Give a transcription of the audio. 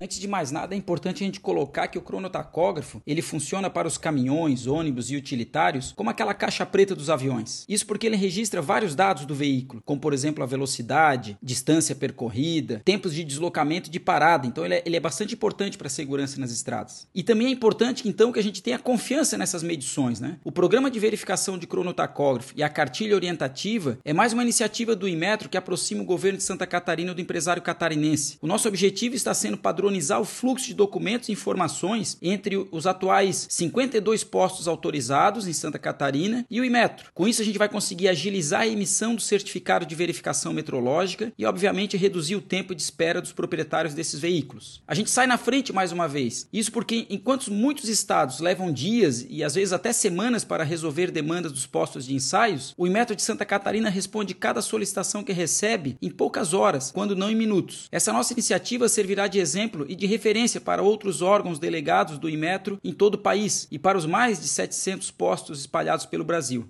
Antes de mais nada, é importante a gente colocar que o cronotacógrafo ele funciona para os caminhões, ônibus e utilitários como aquela caixa preta dos aviões. Isso porque ele registra vários dados do veículo, como por exemplo a velocidade, distância percorrida, tempos de deslocamento e de parada. Então ele é bastante importante para a segurança nas estradas. E também é importante então que a gente tenha confiança nessas medições, né? O programa de verificação de cronotacógrafo e a cartilha orientativa é mais uma iniciativa do Inmetro que aproxima o governo de Santa Catarina do empresário catarinense. O nosso objetivo está sendo padronizar o fluxo de documentos e informações entre os atuais 52 postos autorizados em Santa Catarina e o Inmetro. Com isso, a gente vai conseguir agilizar a emissão do certificado de verificação metrológica e, obviamente, reduzir o tempo de espera dos proprietários desses veículos. A gente sai na frente mais uma vez. Isso porque, enquanto muitos estados levam dias e às vezes até semanas para resolver demandas dos postos de ensaios, o Inmetro de Santa Catarina responde cada solicitação que recebe em poucas horas, quando não em minutos. Essa nossa iniciativa servirá de exemplo e de referência para outros órgãos delegados do Inmetro em todo o país e para os mais de 700 postos espalhados pelo Brasil.